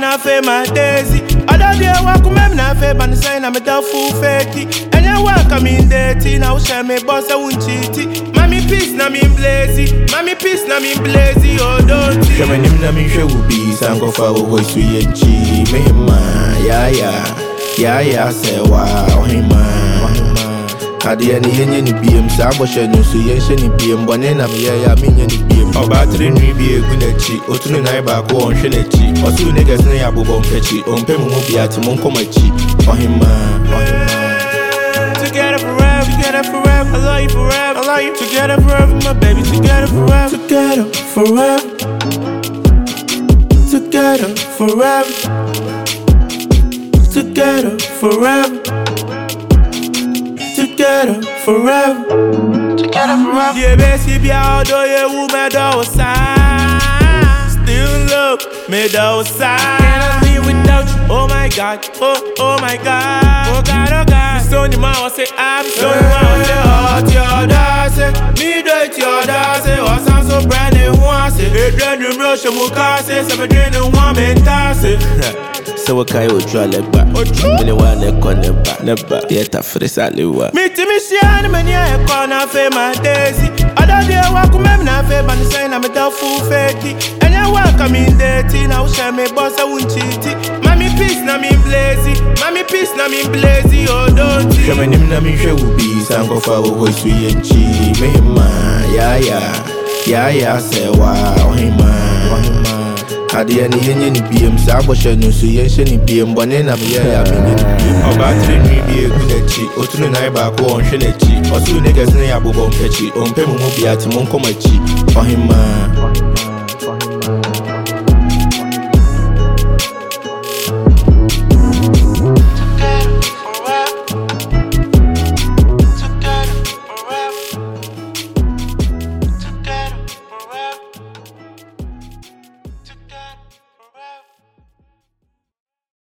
corner for my daisy. Other day walk me na fe ban sign I'm a full fakey. And you walk I'm in dirty now share me boss I won't cheat. Mommy peace na me blazy. Mommy peace na me blazy. Oh don't see. Shame him na me show be sango fa wo su yenchi me ma ya say wow him Kadi any henye ni biem sabo she no su yenche ni biem bone na me ya me nye ni biem oba tre nwi bi egu na chi otunu na ba ko on hwe na chi osu niggas na ya bobo mpechi ompe mu mu bia ti mon koma chi ohima Together forever, together forever. I love you forever, I love you. Together forever, my baby. Together forever, together forever. Together forever. Together forever. Together forever. Together forever. Yeah, baby, although you woman don't sign, still love me don't sign. Can't live without you. Oh my God, oh my God, oh God, oh God. Son your mama say I'm son your mama say hot your dance. Me do it your dance. Oh sound so brand new one say. Hey, brand new rush mu kase. Seven drink no one mentase. So what kai o try le ba me one le kon le ba never yet afre salewa me ti me shine me near corner for my daisy. Other day walk me na fe ban sign I'm a full fakey. And you walk I'm in dirty now share me boss I won't cheat. Mommy peace na me blazy. Mommy peace na me blazy. Oh don't see. Shame him na me show be sango fa wo su yenchi me ma ya say wow him Kadi any henye ni biem sabo she no su yenche ni biem bone na me ya me nye ni biem oba tre nwi bi egu na chi otunu na ba ko on hwe na chi osu niggas na ya bobo mpechi ompe mu mu bia ti mon koma chi ohima